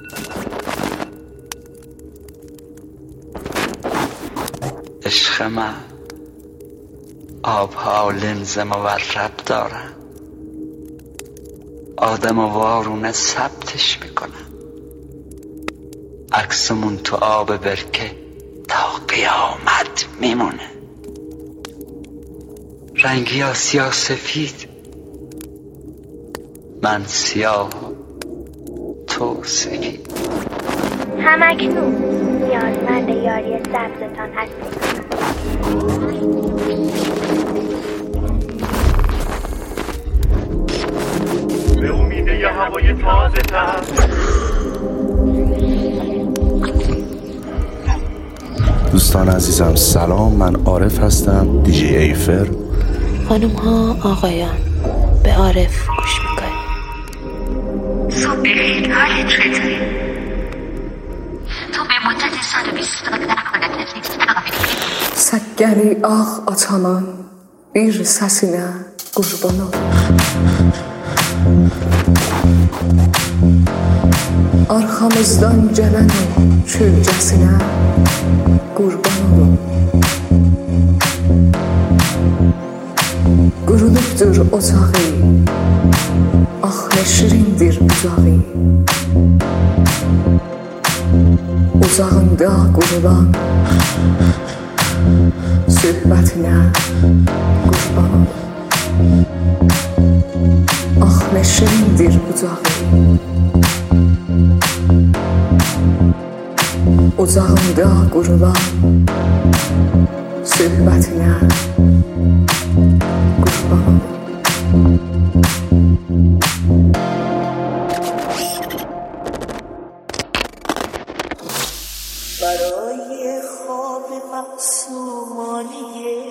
عشق من آبها لنز مورب دارن، آدم و وارونه ثبتش میکنن، عکسمون تو آب برکه تا قیامت میمونه. رنگی ها سیاه سفید، من سیاه تو سفید. همکنون نیازمند یاری سبزتان هستیم. به امید یه هوای تازه تر، دوستان عزیزم سلام، من عارف هستم، دیجی ایفر. خانم ها آقایان، به عارف گوش میکنیم. صبح بخیر، حالت چطوری؟ تو به مدت 120 دقیقه Sakkari ağ açanan bir səsinə qurbanım. Arxamızdan gələn o kölgəsinə qurbanım. Qurudubdur ocağı, ah nə şirindir bucağı. Uzağında qurulan söhbətinə qurbanım. Ah nə şirindir bucağı. Uzağında qurulan söhbətinə qurbanım. برای خواب معصومانه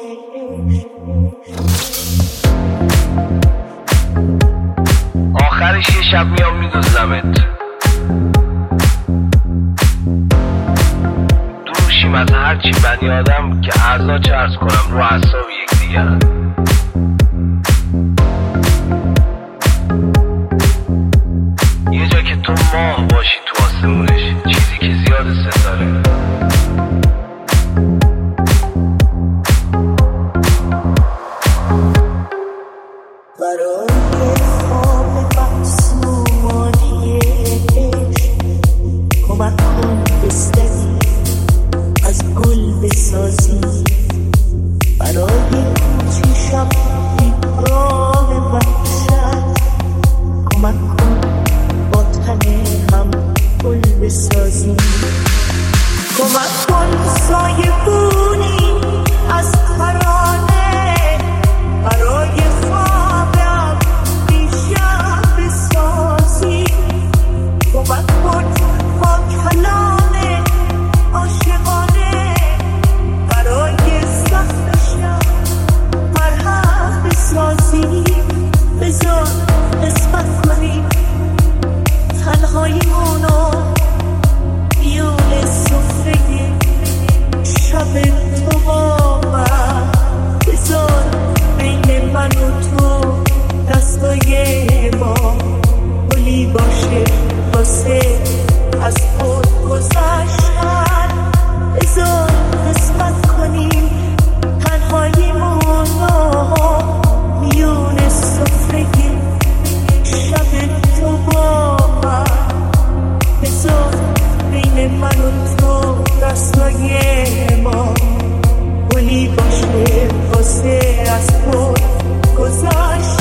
آخرش یه شب میام میدوزمت، دوشیم از هرچی بنی آدم که اعضا چرز کنم رو اعصاب یکدیگرن. یه جا که تو ماه باشی تو آسمونش، چیزی که زیاد ستاره. برای خواب معصومانه کمک کن بستنی از گل بسازی. برای چشم بیگاه وحشت کمک کن با تن هم گل بسازی. کمک کن سایه بونی از ترانه برای خوابم بیشم بسازی. کمک کن با کلام عاشقانه برای سختشم مرهم بسازی. بذار قسمت کنیم تنهاییمونو میون سفره شب تو با من. بذار بین من و تو دستای ما گلی باشه واسه از خود گذشتن. بذار قسمت کنیم تنهاییمونو میون سفره شب تو با من. بذار بین من و تو دستای ما گلی باشه واسه از خود گذشتن.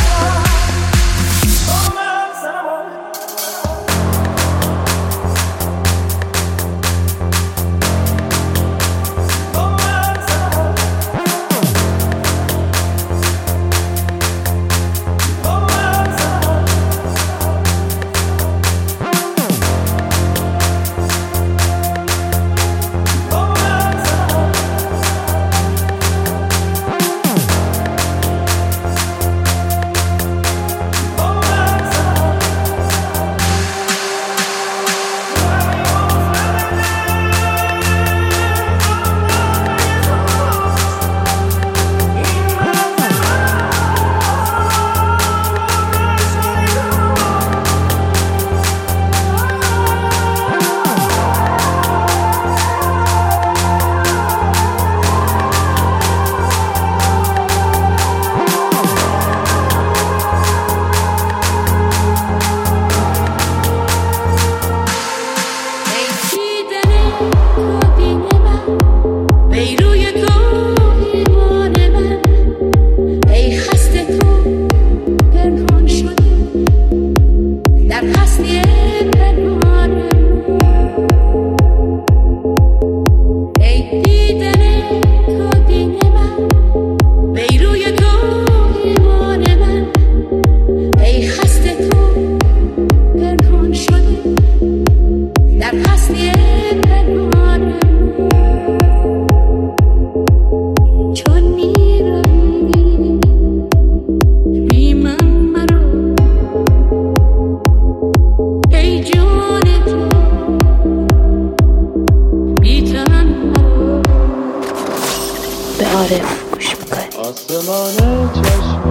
عارف گوش میکنی. آسمان چشم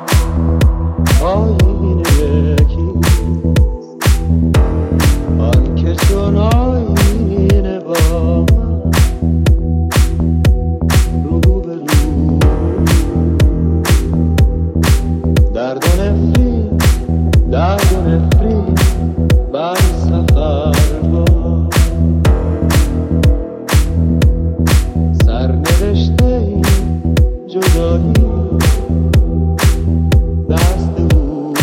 آینه یکی آن که چون آینه با من رو به رو درد و نفری بر سفر با سرنوشته جدایی دست او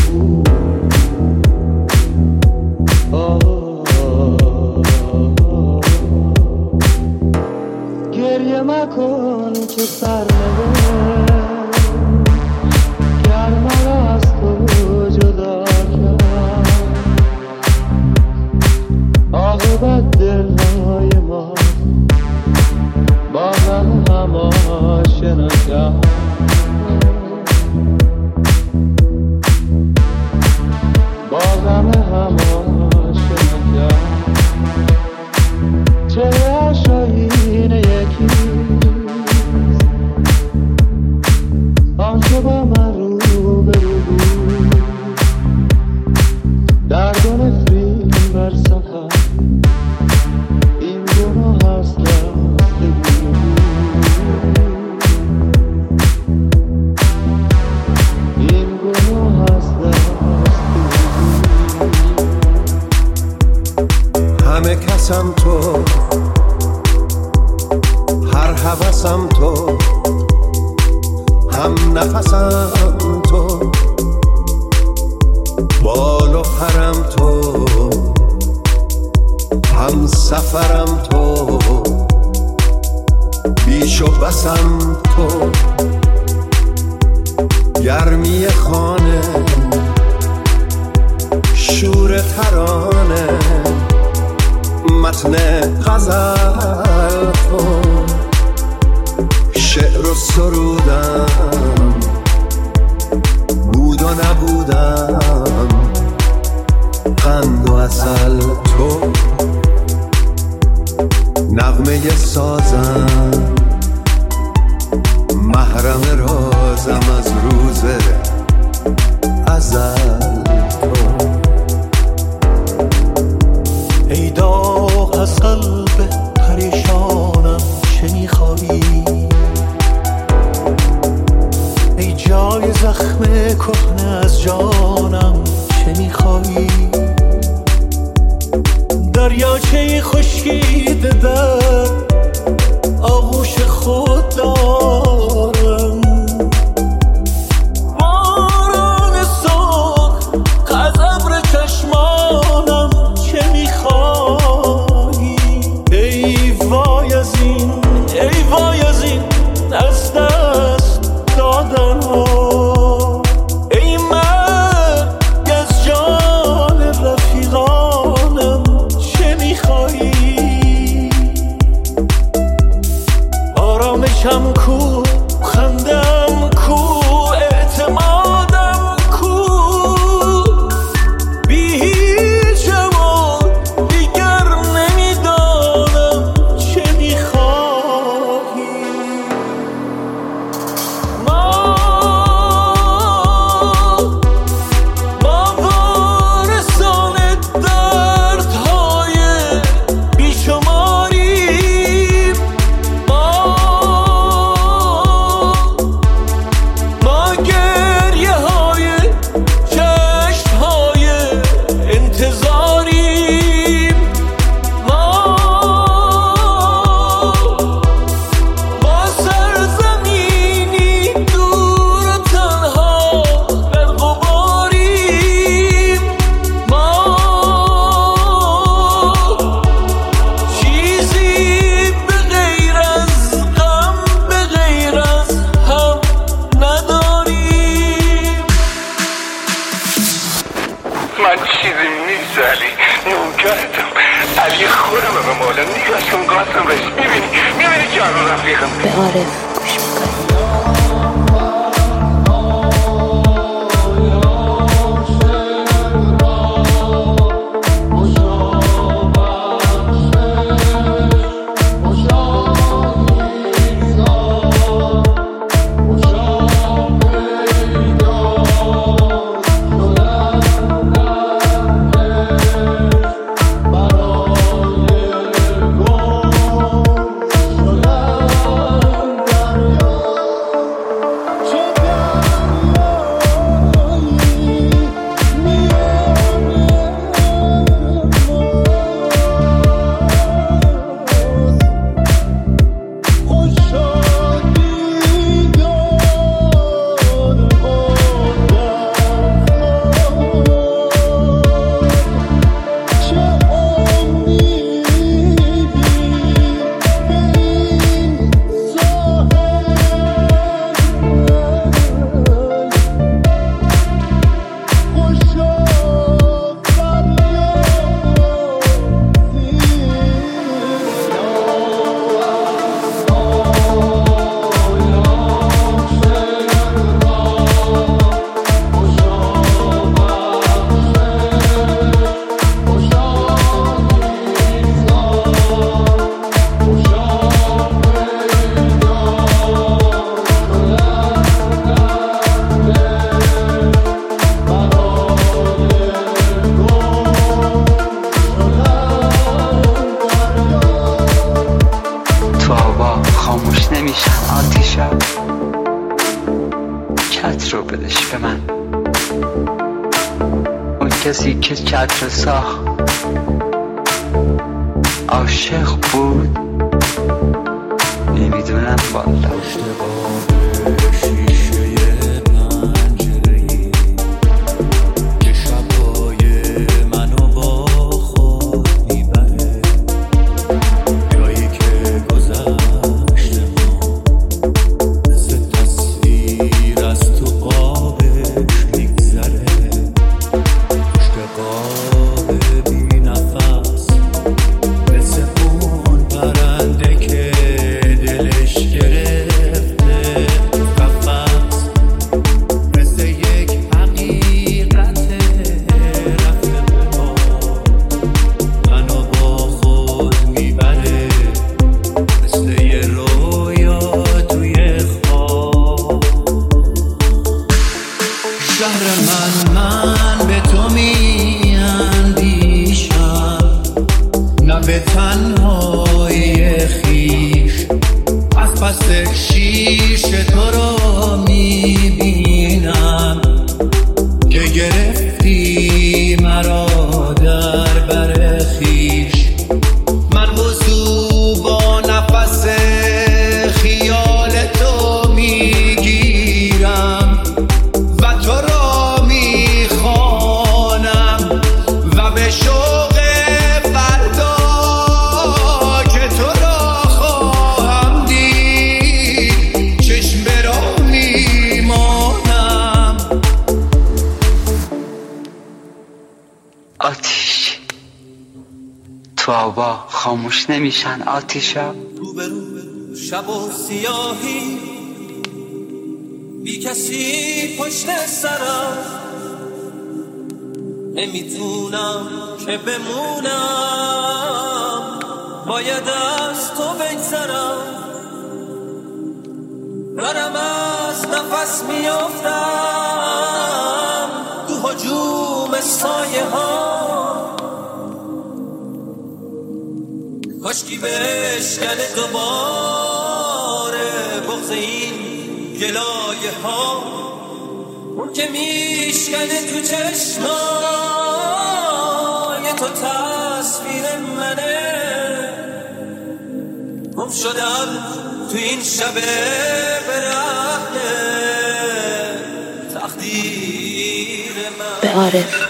گریه مکن که سرنوشت گر مرا از تو جدا کرد عاقبت دلهای ما با غم هم آشنا کرد با غم هم آشنا کرد چهره‌اش آینه یکیست آنکه با من رو به رو بود درد و نفرین بر سفر این گناه هست همه کسم تو هر هوسم تو هم نفسم تو بال و پرم تو هم سفرم تو بیش و بسم تو گرمی خانه شور ترانه متن غزل تو شعر و سرودم بود و نبودم قند و عسل تو نغمه سازم محرم رازم از روز ازل تو ای داغ از قلب پریشانم چه میخوایی ای جای زخم کهنه از جانم چه میخوایی دریاچه خشکیده در آغوش خود دارم باران سرخ از ابر چشمانم چه میخوایی ای وای از این از دست دادن ها ای مرگ از جان رفیقانم چه میخوایی آرامشم کو خندم کو اعتمادم کو بی هیچم و دیگر نمیدانم چه میخواهی ما وارثان دردهای بیشماریم ما گریه های چشم های انتظاریم ما سرزمینی دور و تنها در غباریم ما چیزی به غیر از غم به غیر از هم نداریم من چیزی نیست علی نوکرتم علی خودم به مولا نیستم قاسم رش میبینی جان رفیقم به عارف گوش میکنی. کسی که چتر ساخت عاشق بود نمیدونم والا. من به تو می اندیشم، نه به تنهای خویش، از پس شیش تو رو می بینم که گرفتی مرا در بر خویش. من وضو با نفس خیال تو می گیرم و تو را می خوانم و به شوق فردا که تو را خواهم دید چشم به راه می مانم. آتیش تو آوا خاموش نمیشن آتیشا. روبرو شب و سیاهی بی کسی پشت سرم، نمیتونم که بمونم، باید از تو بگذرم. دارم از نفس میافتم تو هجوم سایه ها، کاشکی بشکنه دوباره بغض این گلایه ها، اون که میشکنه تو چشمای تو تصویر منه. گم شدم تو این شب برهنه تقدیر من. به عارف